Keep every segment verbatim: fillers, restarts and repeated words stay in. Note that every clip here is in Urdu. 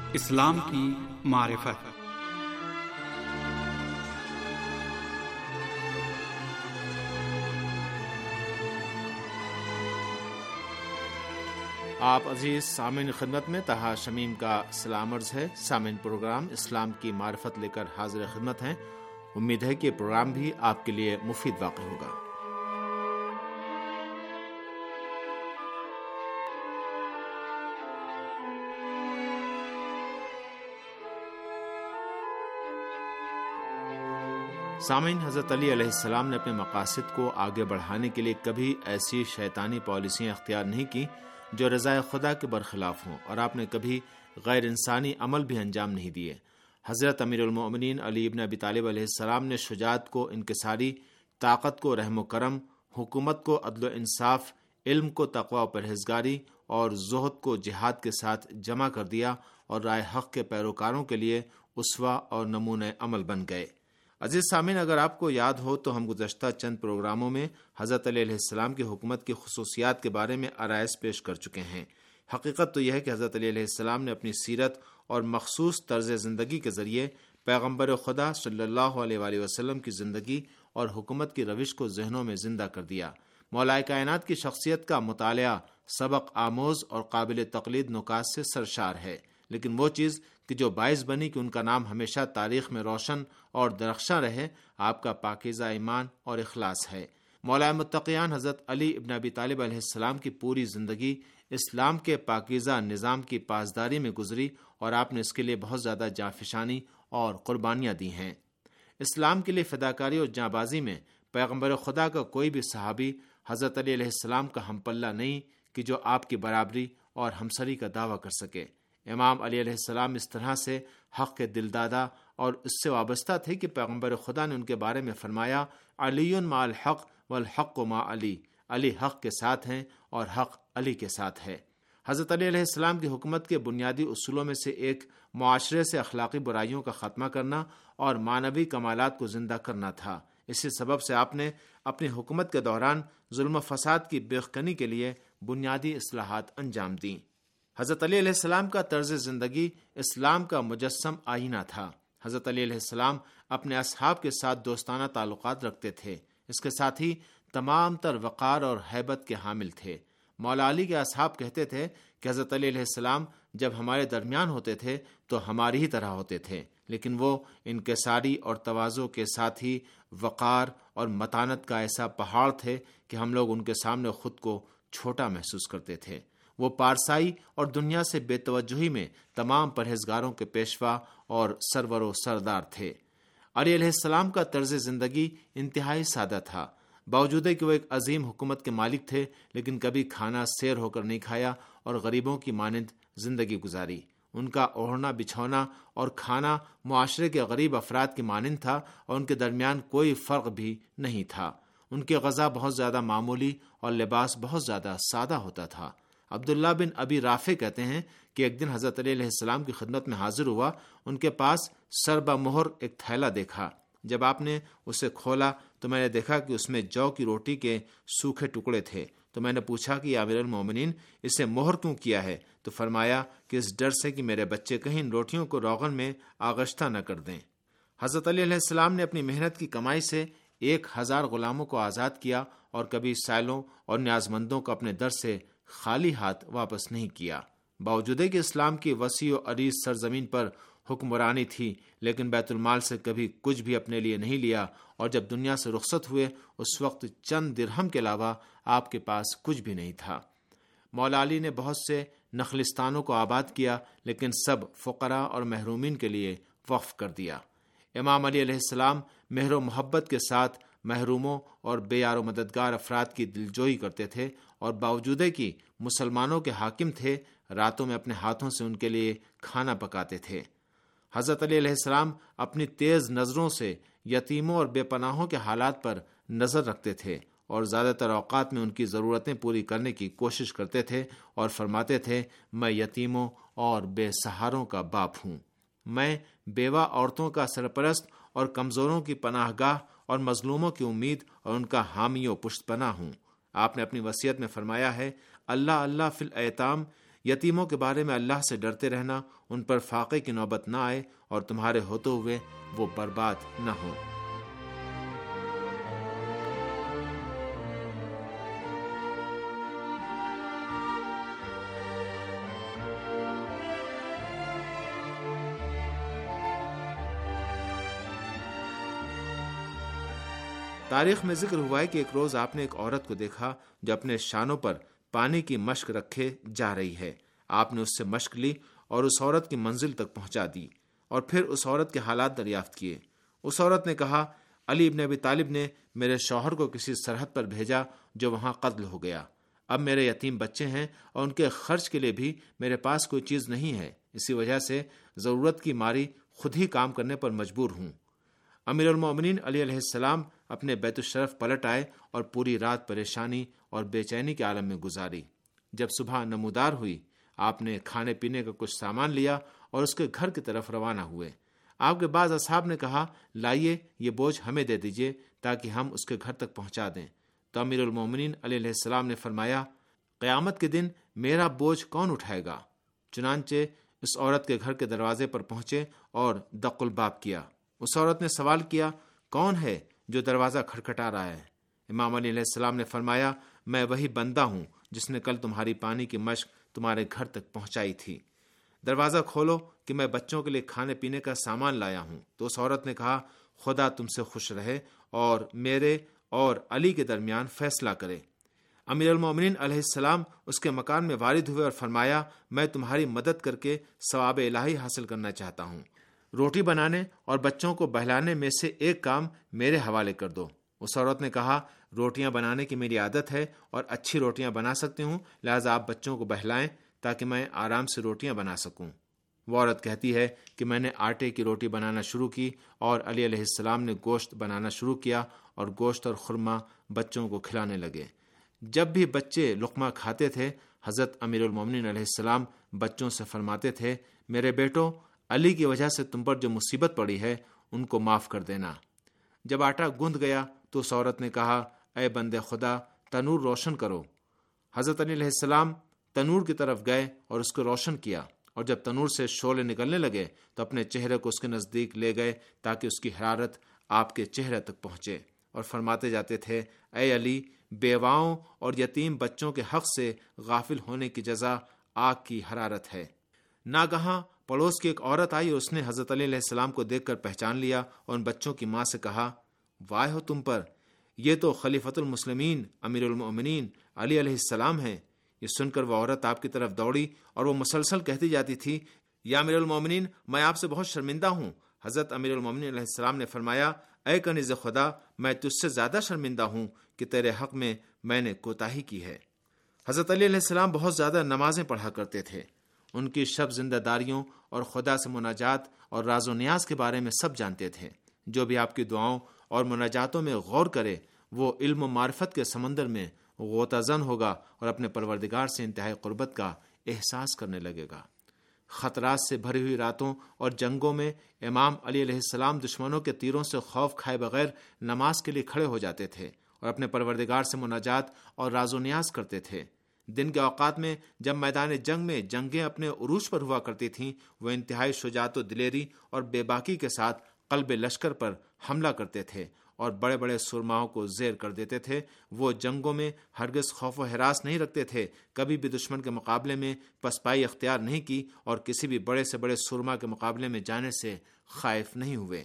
اسلام کی معرفت۔ آپ عزیز سامعین خدمت میں طہا شمیم کا سلام عرض ہے۔ سامعین، پروگرام اسلام کی معرفت لے کر حاضر خدمت ہیں۔ امید ہے کہ یہ پروگرام بھی آپ کے لیے مفید واقع ہوگا۔ سامعین، حضرت علی علیہ السلام نے اپنے مقاصد کو آگے بڑھانے کے لیے کبھی ایسی شیطانی پالیسیاں اختیار نہیں کی جو رضائے خدا کے برخلاف ہوں، اور آپ نے کبھی غیر انسانی عمل بھی انجام نہیں دیے۔ حضرت امیر المؤمنین علی ابن ابی طالب علیہ السلام نے شجاعت کو انکساری، طاقت کو رحم و کرم، حکومت کو عدل و انصاف، علم کو تقوی و پرہیزگاری اور زہد کو جہاد کے ساتھ جمع کر دیا، اور رائے حق کے پیروکاروں کے لیے اسوہ اور نمونہ عمل بن گئے۔ عزیز سامعین، اگر آپ کو یاد ہو تو ہم گزشتہ چند پروگراموں میں حضرت علی علیہ السلام کی حکومت کی خصوصیات کے بارے میں آرائز پیش کر چکے ہیں۔ حقیقت تو یہ ہے کہ حضرت علی علیہ السلام نے اپنی سیرت اور مخصوص طرز زندگی کے ذریعے پیغمبر خدا صلی اللہ علیہ وآلہ وسلم کی زندگی اور حکومت کی روش کو ذہنوں میں زندہ کر دیا۔ مولا کائنات کی شخصیت کا مطالعہ سبق آموز اور قابل تقلید نکات سے سرشار ہے، لیکن وہ چیز کہ جو باعث بنی کہ ان کا نام ہمیشہ تاریخ میں روشن اور درخشاں رہے، آپ کا پاکیزہ ایمان اور اخلاص ہے۔ مولا متقیان حضرت علی ابن ابی طالب علیہ السلام کی پوری زندگی اسلام کے پاکیزہ نظام کی پاسداری میں گزری، اور آپ نے اس کے لیے بہت زیادہ جانفشانی اور قربانیاں دی ہیں۔ اسلام کے لیے فداکاری اور جانبازی میں پیغمبر خدا کا کوئی بھی صحابی حضرت علی علیہ السلام کا ہم پلہ نہیں کہ جو آپ کی برابری اور ہمسری کا دعویٰ کر سکے۔ امام علی علیہ السلام اس طرح سے حق کے دلدادہ اور اس سے وابستہ تھے کہ پیغمبر خدا نے ان کے بارے میں فرمایا، علی مع الحق والحق مع علی، علی حق کے ساتھ ہیں اور حق علی کے ساتھ ہے۔ حضرت علی علیہ السلام کی حکومت کے بنیادی اصولوں میں سے ایک معاشرے سے اخلاقی برائیوں کا خاتمہ کرنا اور معنوی کمالات کو زندہ کرنا تھا۔ اسی سبب سے آپ نے اپنی حکومت کے دوران ظلم و فساد کی بیخکنی کے لیے بنیادی اصلاحات انجام دیں۔ حضرت علی علیہ السلام کا طرز زندگی اسلام کا مجسم آئینہ تھا۔ حضرت علی علیہ السلام اپنے اصحاب کے ساتھ دوستانہ تعلقات رکھتے تھے، اس کے ساتھ ہی تمام تر وقار اور ہیبت کے حامل تھے۔ مولا علی کے اصحاب کہتے تھے کہ حضرت علی علیہ السلام جب ہمارے درمیان ہوتے تھے تو ہماری ہی طرح ہوتے تھے، لیکن وہ انکساری اور تواضع کے ساتھ ہی وقار اور متانت کا ایسا پہاڑ تھے کہ ہم لوگ ان کے سامنے خود کو چھوٹا محسوس کرتے تھے۔ وہ پارسائی اور دنیا سے بے توجہی میں تمام پرہیزگاروں کے پیشوا اور سرور و سردار تھے۔ علی علیہ السلام کا طرز زندگی انتہائی سادہ تھا، باوجود کہ وہ ایک عظیم حکومت کے مالک تھے، لیکن کبھی کھانا سیر ہو کر نہیں کھایا اور غریبوں کی مانند زندگی گزاری۔ ان کا اوڑھنا بچھونا اور کھانا معاشرے کے غریب افراد کی مانند تھا، اور ان کے درمیان کوئی فرق بھی نہیں تھا۔ ان کی غذا بہت زیادہ معمولی اور لباس بہت زیادہ سادہ ہوتا تھا۔ عبداللہ بن ابی رافع کہتے ہیں کہ ایک دن حضرت علی علیہ السلام کی خدمت میں حاضر ہوا، ان کے پاس سر بمہر ایک تھیلا دیکھا۔ جب آپ نے اسے کھولا تو میں نے دیکھا کہ اس میں جو کی روٹی کے سوکھے ٹکڑے تھے، تو میں نے پوچھا کہ یا امیر المومنین، اسے مہر کیوں کیا ہے؟ تو فرمایا کہ اس ڈر سے کہ میرے بچے کہیں ان روٹیوں کو روغن میں آغشتہ نہ کر دیں۔ حضرت علی علیہ السلام نے اپنی محنت کی کمائی سے ایک ہزار غلاموں کو آزاد کیا، اور کبھی سائلوں اور نیازمندوں کو اپنے در سے خالی ہاتھ واپس نہیں کیا۔ باوجود کہ اسلام کی وسیع و عریض سرزمین پر حکمرانی تھی، لیکن بیت المال سے کبھی کچھ بھی اپنے لیے نہیں لیا، اور جب دنیا سے رخصت ہوئے اس وقت چند درہم کے علاوہ آپ کے پاس کچھ بھی نہیں تھا۔ مولا علی نے بہت سے نخلستانوں کو آباد کیا، لیکن سب فقراء اور محرومین کے لیے وقف کر دیا۔ امام علی علیہ السلام مہر و محبت کے ساتھ محروموں اور بے یار و مددگار افراد کی دلجوئی کرتے تھے، اور باوجود کہ مسلمانوں کے حاکم تھے، راتوں میں اپنے ہاتھوں سے ان کے لیے کھانا پکاتے تھے۔ حضرت علی علیہ السلام اپنی تیز نظروں سے یتیموں اور بے پناہوں کے حالات پر نظر رکھتے تھے، اور زیادہ تر اوقات میں ان کی ضرورتیں پوری کرنے کی کوشش کرتے تھے، اور فرماتے تھے، میں یتیموں اور بے سہاروں کا باپ ہوں، میں بیوہ عورتوں کا سرپرست اور کمزوروں کی پناہ گاہ اور مظلوموں کی امید اور ان کا حامی و پشت پناہ ہوں۔ آپ نے اپنی وصیت میں فرمایا ہے، اللہ اللہ فی الایتام یتیموں کے بارے میں اللہ سے ڈرتے رہنا، ان پر فاقے کی نوبت نہ آئے اور تمہارے ہوتے ہوئے وہ برباد نہ ہو۔ تاریخ میں ذکر ہوا ہے کہ ایک روز آپ نے ایک عورت کو دیکھا جو اپنے شانوں پر پانی کی مشک رکھے جا رہی ہے۔ آپ نے اس سے مشک لی اور اس عورت کی منزل تک پہنچا دی اور پھر اس عورت کے حالات دریافت کیے۔ اس عورت نے کہا، علی ابن ابی طالب نے میرے شوہر کو کسی سرحد پر بھیجا جو وہاں قتل ہو گیا۔ اب میرے یتیم بچے ہیں اور ان کے خرچ کے لیے بھی میرے پاس کوئی چیز نہیں ہے، اسی وجہ سے ضرورت کی ماری خود ہی کام کرنے پر مجبور ہوں۔ امیر المومنین علی علیہ السلام اپنے بیت الشرف پلٹ آئے اور پوری رات پریشانی اور بے چینی کے عالم میں گزاری۔ جب صبح نمودار ہوئی، آپ نے کھانے پینے کا کچھ سامان لیا اور اس کے گھر کی طرف روانہ ہوئے۔ آپ کے بعض اصحاب نے کہا، لائیے یہ بوجھ ہمیں دے دیجیے تاکہ ہم اس کے گھر تک پہنچا دیں۔ تو امیر المومنین علیہ السلام نے فرمایا، قیامت کے دن میرا بوجھ کون اٹھائے گا؟ چنانچہ اس عورت کے گھر کے دروازے پر پہنچے اور دق الباب کیا۔ اس عورت نے سوال کیا، کون ہے جو دروازہ کھٹکھٹا رہا ہے؟ امام علی علیہ السلام نے فرمایا، میں وہی بندہ ہوں جس نے کل تمہاری پانی کی مشک تمہارے گھر تک پہنچائی تھی۔ دروازہ کھولو کہ میں بچوں کے لیے کھانے پینے کا سامان لایا ہوں۔ تو اس عورت نے کہا، خدا تم سے خوش رہے اور میرے اور علی کے درمیان فیصلہ کرے۔ امیر المومنین علیہ السلام اس کے مکان میں وارد ہوئے اور فرمایا، میں تمہاری مدد کر کے ثواب الہی حاصل کرنا چاہتا ہوں۔ روٹی بنانے اور بچوں کو بہلانے میں سے ایک کام میرے حوالے کر دو۔ اس عورت نے کہا، روٹیاں بنانے کی میری عادت ہے اور اچھی روٹیاں بنا سکتی ہوں، لہٰذا آپ بچوں کو بہلائیں تاکہ میں آرام سے روٹیاں بنا سکوں۔ وہ عورت کہتی ہے کہ میں نے آٹے کی روٹی بنانا شروع کی اور علی علیہ السلام نے گوشت بنانا شروع کیا اور گوشت اور خرما بچوں کو کھلانے لگے۔ جب بھی بچے لقمہ کھاتے تھے، حضرت امیر المومنین علیہ السلام بچوں سے فرماتے تھے، میرے بیٹو، علی کی وجہ سے تم پر جو مصیبت پڑی ہے ان کو معاف کر دینا۔ جب آٹا گوندھ گیا تو اس عورت نے کہا، اے بندے خدا، تنور روشن کرو۔ حضرت علی علیہ السلام تنور کی طرف گئے اور اس کو روشن کیا، اور جب تنور سے شعلے نکلنے لگے تو اپنے چہرے کو اس کے نزدیک لے گئے تاکہ اس کی حرارت آپ کے چہرے تک پہنچے، اور فرماتے جاتے تھے، اے علی، بیواؤں اور یتیم بچوں کے حق سے غافل ہونے کی جزا آگ کی حرارت ہے۔ ناگہاں پڑوس کی ایک عورت آئی اور اس نے حضرت علی علیہ السلام کو دیکھ کر پہچان لیا اور ان بچوں کی ماں سے کہا، واہ ہو تم پر، یہ تو خلیفۃ المسلمین امیر المومنین علی علیہ السلام ہیں۔ یہ سن کر وہ عورت آپ کی طرف دوڑی اور وہ مسلسل کہتی جاتی تھی، یا امیر المومنین، میں آپ سے بہت شرمندہ ہوں۔ حضرت امیر المومنین علیہ السلام نے فرمایا، اے کنیز خدا، میں تجھ سے زیادہ شرمندہ ہوں کہ تیرے حق میں میں نے کوتاہی کی ہے۔ حضرت علی علیہ السلام بہت زیادہ نمازیں پڑھا کرتے تھے۔ ان کی شب زندہ داریوں اور خدا سے مناجات اور راز و نیاز کے بارے میں سب جانتے تھے۔ جو بھی آپ کی دعاؤں اور مناجاتوں میں غور کرے وہ علم و معرفت کے سمندر میں غوطہ زن ہوگا اور اپنے پروردگار سے انتہائی قربت کا احساس کرنے لگے گا۔ خطرات سے بھری ہوئی راتوں اور جنگوں میں امام علی علیہ السلام دشمنوں کے تیروں سے خوف کھائے بغیر نماز کے لیے کھڑے ہو جاتے تھے اور اپنے پروردگار سے مناجات اور راز و نیاز کرتے تھے۔ دن کے اوقات میں جب میدان جنگ میں جنگیں اپنے عروج پر ہوا کرتی تھیں، وہ انتہائی شجاعت و دلیری اور بے باکی کے ساتھ قلب لشکر پر حملہ کرتے تھے اور بڑے بڑے سرماؤں کو زیر کر دیتے تھے۔ وہ جنگوں میں ہرگز خوف و ہراس نہیں رکھتے تھے، کبھی بھی دشمن کے مقابلے میں پسپائی اختیار نہیں کی اور کسی بھی بڑے سے بڑے سرما کے مقابلے میں جانے سے خائف نہیں ہوئے۔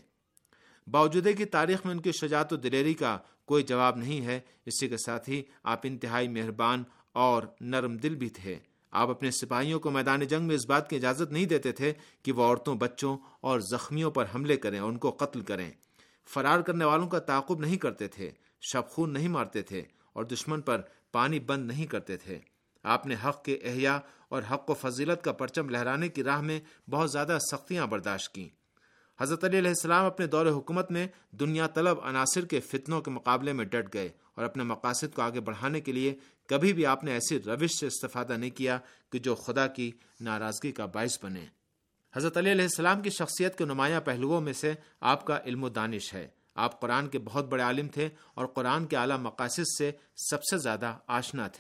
باوجود کہ تاریخ میں ان کی شجاعت و دلیری کا کوئی جواب نہیں ہے، اسی کے ساتھ ہی آپ انتہائی مہربان اور نرم دل بھی تھے۔ آپ اپنے سپاہیوں کو میدان جنگ میں اس بات کی اجازت نہیں دیتے تھے کہ وہ عورتوں، بچوں اور زخمیوں پر حملے کریں اور ان کو قتل کریں۔ فرار کرنے والوں کا تعاقب نہیں کرتے تھے، شب خون نہیں مارتے تھے اور دشمن پر پانی بند نہیں کرتے تھے۔ آپ نے حق کے احیاء اور حق و فضیلت کا پرچم لہرانے کی راہ میں بہت زیادہ سختیاں برداشت کیں۔ حضرت علی علیہ السلام اپنے دور حکومت میں دنیا طلب عناصر کے فتنوں کے مقابلے میں ڈٹ گئے اور اپنے مقاصد کو آگے بڑھانے کے لیے کبھی بھی آپ نے ایسی روش سے استفادہ نہیں کیا کہ جو خدا کی ناراضگی کا باعث بنے۔ حضرت علی علیہ السلام کی شخصیت کے نمایاں پہلوؤں میں سے آپ کا علم و دانش ہے۔ آپ قرآن کے بہت بڑے عالم تھے اور قرآن کے اعلیٰ مقاصد سے سب سے زیادہ آشنا تھے۔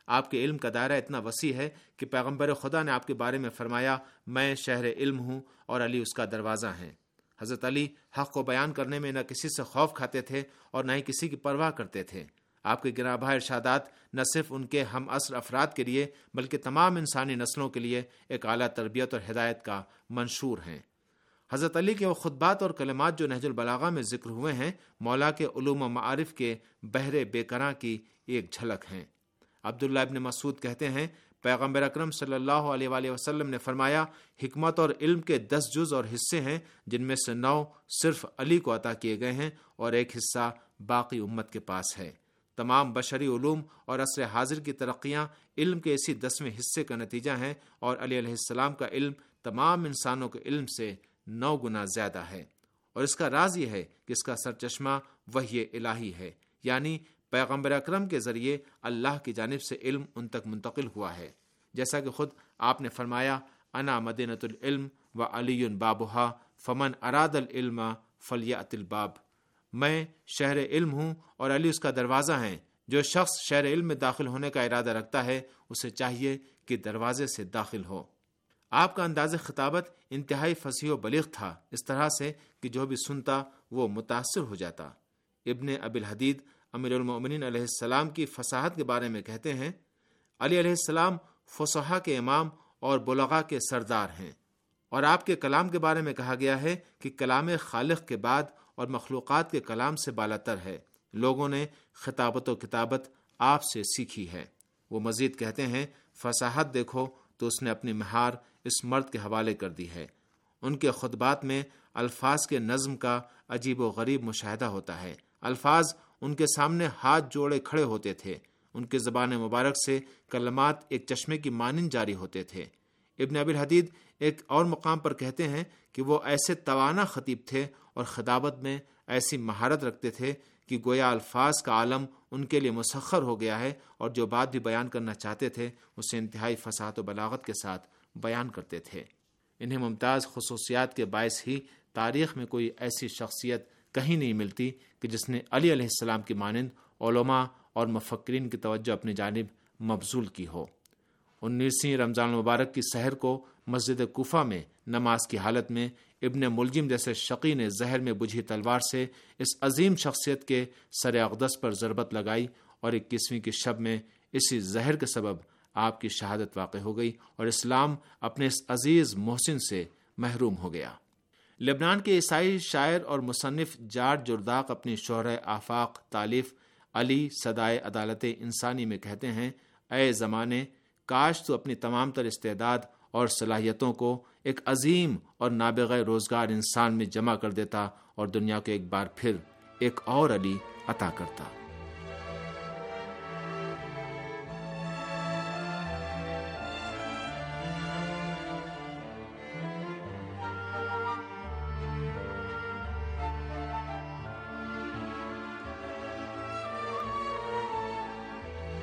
آپ کے علم کا دائرہ اتنا وسیع ہے کہ پیغمبر خدا نے آپ کے بارے میں فرمایا، میں شہر علم ہوں اور علی اس کا دروازہ ہیں۔ حضرت علی حق کو بیان کرنے میں نہ کسی سے خوف کھاتے تھے اور نہ ہی کسی کی پرواہ کرتے تھے۔ آپ کے گراں بہا ارشادات نہ صرف ان کے ہم عصر افراد کے لیے بلکہ تمام انسانی نسلوں کے لیے ایک اعلیٰ تربیت اور ہدایت کا منشور ہیں۔ حضرت علی کے وہ خطبات اور کلمات جو نہج البلاغہ میں ذکر ہوئے ہیں، مولا کے علوم و معارف کے بحر بے کراں کی ایک جھلک ہیں۔ عبداللہ ابن مسعود کہتے ہیں، پیغمبر اکرم صلی اللہ علیہ وآلہ وسلم نے فرمایا، حکمت اور علم کے دس جز اور حصے ہیں، جن میں سے نو صرف علی کو عطا کیے گئے ہیں اور ایک حصہ باقی امت کے پاس ہے۔ تمام بشری علوم اور عصر حاضر کی ترقیاں علم کے اسی دسویں حصے کا نتیجہ ہیں، اور علی علیہ السلام کا علم تمام انسانوں کے علم سے نو گنا زیادہ ہے، اور اس کا راز یہ ہے کہ اس کا سرچشمہ وحی الہی ہے، یعنی پیغمبر اکرم کے ذریعے اللہ کی جانب سے علم ان تک منتقل ہوا ہے۔ جیسا کہ خود آپ نے فرمایا، انا مدینۃ العلم و علی بابھا فمن اراد العلم فلیأت الباب، میں شہر علم ہوں اور علی اس کا دروازہ ہیں، جو شخص شہر علم میں داخل ہونے کا ارادہ رکھتا ہے اسے چاہیے کہ دروازے سے داخل ہو۔ آپ کا انداز خطابت انتہائی فصیح و بلیغ تھا، اس طرح سے کہ جو بھی سنتا وہ متاثر ہو جاتا۔ ابن ابی الحدید امیر المؤمنین علیہ السلام کی فصاحت کے بارے میں کہتے ہیں، علی علیہ السلام فصحاء کے امام اور بلغاء کے سردار ہیں، اور آپ کے کلام کے بارے میں کہا گیا ہے کہ کلام خالق کے بعد اور مخلوقات کے کلام سے بالاتر ہے۔ لوگوں نے خطابت و کتابت آپ سے سیکھی ہے۔ وہ مزید کہتے ہیں، فصاحت دیکھو تو اس نے اپنی مہار اس مرد کے حوالے کر دی ہے۔ ان کے خطبات میں الفاظ کے نظم کا عجیب و غریب مشاہدہ ہوتا ہے۔ الفاظ ان کے سامنے ہاتھ جوڑے کھڑے ہوتے تھے، ان کے زبان مبارک سے کلمات ایک چشمے کی مانند جاری ہوتے تھے۔ ابن ابی الحدید ایک اور مقام پر کہتے ہیں کہ وہ ایسے توانا خطیب تھے اور خطابت میں ایسی مہارت رکھتے تھے کہ گویا الفاظ کا عالم ان کے لیے مسخر ہو گیا ہے، اور جو بات بھی بیان کرنا چاہتے تھے اسے انتہائی فصاحت و بلاغت کے ساتھ بیان کرتے تھے۔ انہیں ممتاز خصوصیات کے باعث ہی تاریخ میں کوئی ایسی شخصیت کہیں نہیں ملتی کہ جس نے علی علیہ السلام کی مانند علماء اور مفکرین کی توجہ اپنی جانب مبذول کی ہو۔ انیسویں رمضان المبارک کی سحر کو مسجد کوفہ میں نماز کی حالت میں ابن ملجم جیسے شقی نے زہر میں بجھی تلوار سے اس عظیم شخصیت کے سر اقدس پر ضربت لگائی، اور اکیسویں کی شب میں اسی زہر کے سبب آپ کی شہادت واقع ہو گئی اور اسلام اپنے اس عزیز محسن سے محروم ہو گیا۔ لبنان کے عیسائی شاعر اور مصنف جارج جرداق اپنی شہرہ آفاق تالیف علی صدائے عدالت انسانی میں کہتے ہیں، اے زمانے، کاش تو اپنی تمام تر استعداد اور صلاحیتوں کو ایک عظیم اور نابغہ روزگار انسان میں جمع کر دیتا اور دنیا کو ایک بار پھر ایک اور علی عطا کرتا۔